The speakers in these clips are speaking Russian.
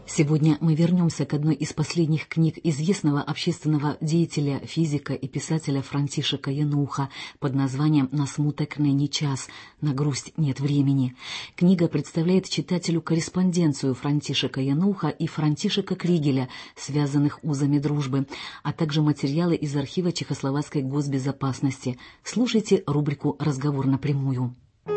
Сегодня мы вернемся к одной из последних книг известного общественного деятеля, физика и писателя Франтишека Януха под названием «На смуток ныне час. На грусть нет времени». Книга представляет читателю корреспонденцию Франтишека Януха и Франтишека Кригеля, связанных узами дружбы, а также материалы из архива Чехословацкой госбезопасности. Слушайте рубрику «Разговор напрямую».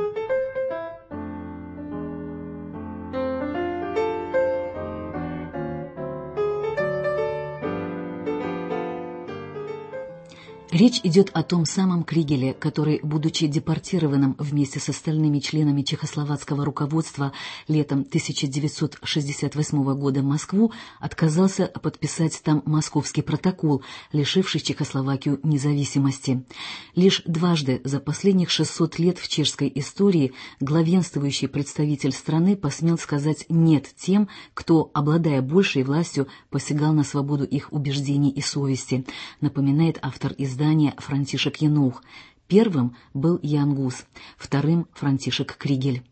Речь идет о том самом Кригеле, который, будучи депортированным вместе с остальными членами чехословацкого руководства летом 1968 года в Москву, отказался подписать там Московский протокол, лишивший Чехословакию независимости. Лишь дважды за последних 600 лет в чешской истории главенствующий представитель страны посмел сказать «нет» тем, кто, обладая большей властью, посягал на свободу их убеждений и совести, напоминает автор издания Франтишек Янух. Первым был Ян Гус, вторым — Франтишек Кригель.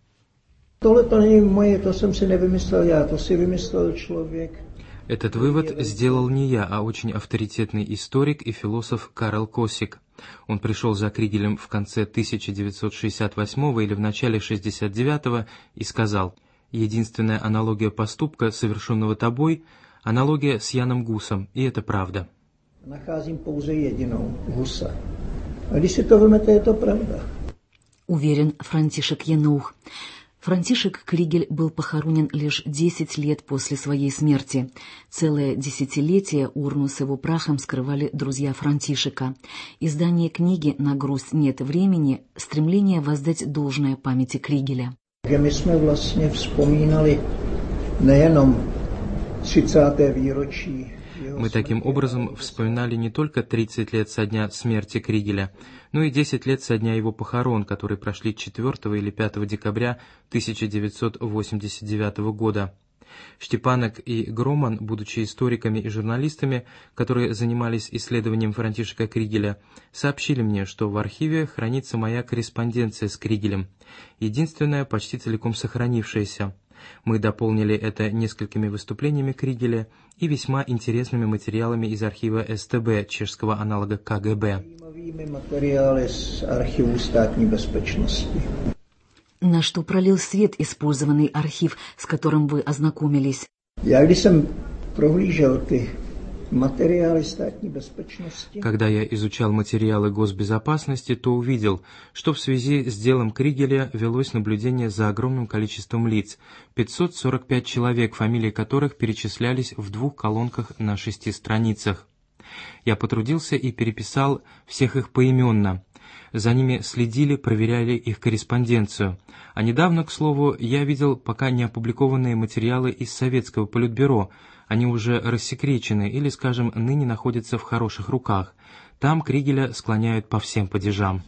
Этот вывод сделал не я, а очень авторитетный историк и философ Карл Косик. Он пришел за Кригелем в конце 1968 или в начале 1969 и сказал: «Единственная аналогия поступка, совершенного тобой, аналогия с Яном Гусом, и это правда». Nacházím pouze jedinou, Husa. A když si to vezmete, je to pravda. Уверен Франтишек Янух. Франтишек Кригель был похоронен лишь 10 лет после своей смерти. Целое десятилетие урну с его прахом скрывали друзья Франтишека. Издание книги «На грусть нет времени» — стремление воздать должное памяти Кригеля. My jsme vlastně vzpomínali nejenom 30. výročí. Мы таким образом вспоминали не только 30 лет со дня смерти Кригеля, но и 10 лет со дня его похорон, которые прошли 4 или 5 декабря 1989 года. Штепанок и Громан, будучи историками и журналистами, которые занимались исследованием Франтишека Кригеля, сообщили мне, что в архиве хранится моя корреспонденция с Кригелем, единственная почти целиком сохранившаяся. Мы дополнили это несколькими выступлениями Кригеля и весьма интересными материалами из архива СТБ, чешского аналога КГБ. На что пролил свет использованный архив, с которым вы ознакомились? Когда я изучал материалы госбезопасности, то увидел, что в связи с делом Кригеля велось наблюдение за огромным количеством лиц, 545 человек, фамилии которых перечислялись в 2 колонках на 6 страницах. Я потрудился и переписал всех их поименно. За ними следили, проверяли их корреспонденцию. А недавно, к слову, я видел пока не опубликованные материалы из Советского политбюро. Они уже рассекречены или, скажем, ныне находятся в хороших руках. Там Кригеля склоняют по всем падежам.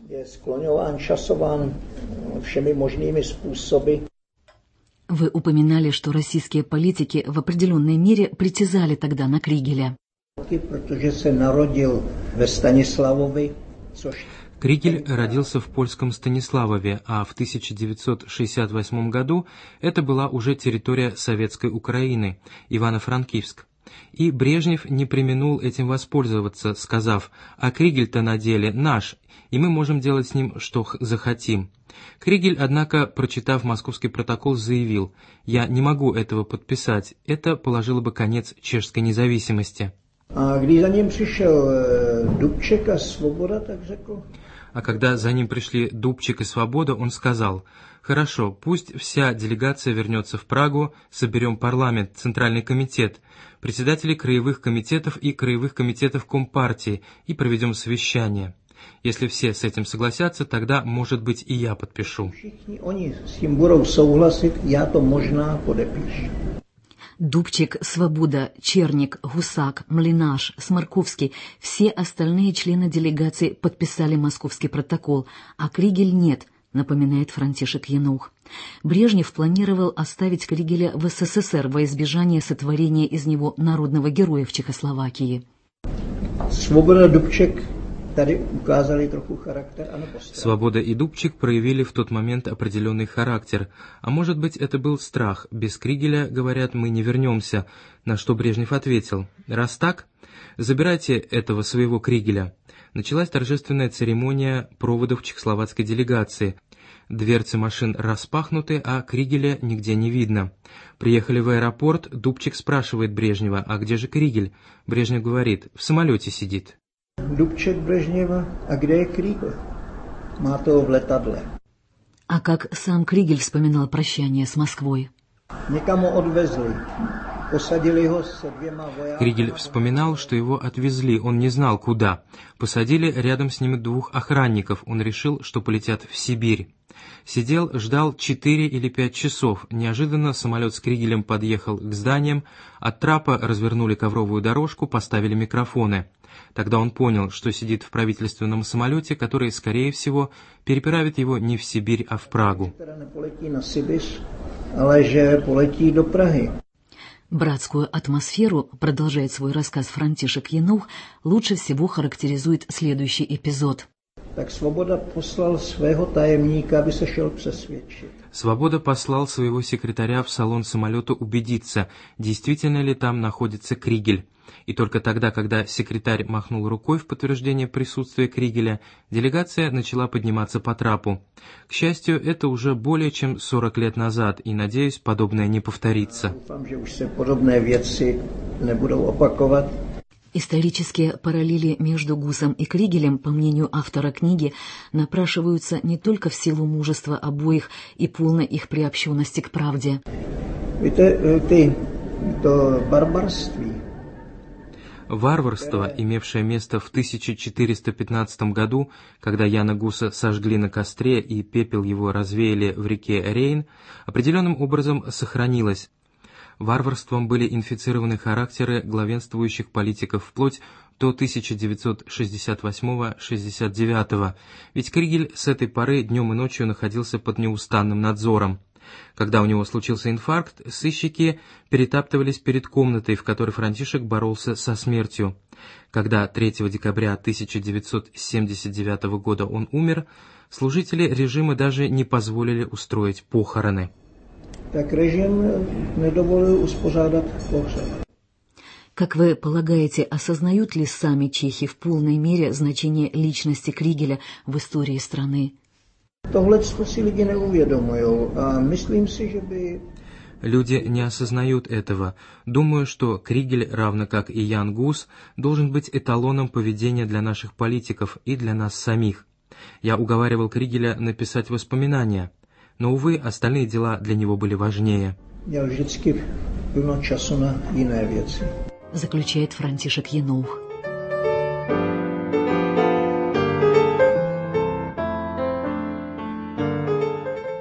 Вы упоминали, что российские политики в определенной мере притязали тогда на Кригеля. Кригель родился в польском Станиславове, а в 1968 году это была уже территория Советской Украины, Ивано-Франкивск. И Брежнев не преминул этим воспользоваться, сказав: «А Кригель-то на деле наш, и мы можем делать с ним, что захотим». Кригель, однако, прочитав Московский протокол, заявил: «Я не могу этого подписать, это положило бы конец чешской независимости». А когда за ним пришел Дубчик и Свобода, так řekl? А когда за ним пришли Дубчик и Свобода, он сказал: «Хорошо, пусть вся делегация вернется в Прагу, соберем парламент, Центральный комитет, председателей краевых комитетов и краевых комитетов Компартии и проведем совещание. Если все с этим согласятся, тогда, может быть, и я подпишу». Они с этим будут согласить, я то можно подпишу. Дубчик, Свобода, Черник, Гусак, Млинаш, Сморковский — все остальные члены делегации подписали Московский протокол, а Кригель нет, напоминает Франтишек Янух. Брежнев планировал оставить Кригеля в СССР во избежание сотворения из него народного героя в Чехословакии. Свобода, Дубчик, Свобода и Дубчик проявили в тот момент определенный характер, а может быть, это был страх. Без Кригеля, говорят, мы не вернемся. На что Брежнев ответил: раз так, забирайте этого своего Кригеля. Началась торжественная церемония проводов чехословацкой делегации. Дверцы машин распахнуты, а Кригеля нигде не видно. Приехали в аэропорт, Дубчик спрашивает Брежнева: а где же Кригель? Брежнев говорит: в самолете сидит. Дубчик Брежнева: а где Кригель? Máte ho v letadle. А как сам Кригель вспоминал прощание с Москвой? Někam ho odvezli. Посадили его с двумя вояками. Кригель вспоминал, что его отвезли, он не знал куда. Посадили рядом с ним 2 охранников, он решил, что полетят в Сибирь. Сидел, ждал 4 или 5 часов. Неожиданно самолет с Кригелем подъехал к зданиям, от трапа развернули ковровую дорожку, поставили микрофоны. Тогда он понял, что сидит в правительственном самолете, который, скорее всего, переправит его не в Сибирь, а в Прагу. Братскую атмосферу, продолжает свой рассказ Франтишек Янух, лучше всего характеризует следующий эпизод. Так Свобода послал своего таемника, aby se šel přesvědčit. Свобода послал своего секретаря в салон самолета убедиться, действительно ли там находится Кригель. И только тогда, когда секретарь махнул рукой в подтверждение присутствия Кригеля, делегация начала подниматься по трапу. К счастью, это уже более чем 40 лет назад, и, надеюсь, подобное не повторится. Исторические параллели между Гусом и Кригелем, по мнению автора книги, напрашиваются не только в силу мужества обоих и полной их приобщенности к правде. Варварство, имевшее место в 1415 году, когда Яна Гуса сожгли на костре и пепел его развеяли в реке Рейн, определенным образом сохранилось. Варварством были инфицированы характеры главенствующих политиков вплоть до 1968-69, ведь Кригель с этой поры днем и ночью находился под неустанным надзором. Когда у него случился инфаркт, сыщики перетаптывались перед комнатой, в которой Франтишек боролся со смертью. Когда 3 декабря 1979 года он умер, служители режима даже не позволили устроить похороны. Так режим не доволил uspořádat pohřeb. Как вы полагаете, осознают ли сами чехи в полной мере значение личности Кригеля в истории страны? Tohleto si lidi neuvědomujou a myslím si, že by... Люди не осознают этого. Думаю, что Кригель, равно как и Ян Гус, должен быть эталоном поведения для наших политиков и для нас самих. Я уговаривал Кригеля написать воспоминания, но, увы, остальные дела для него были важнее. Měl vždycky plno času na jiné věci. Заключает Франтишек Янух.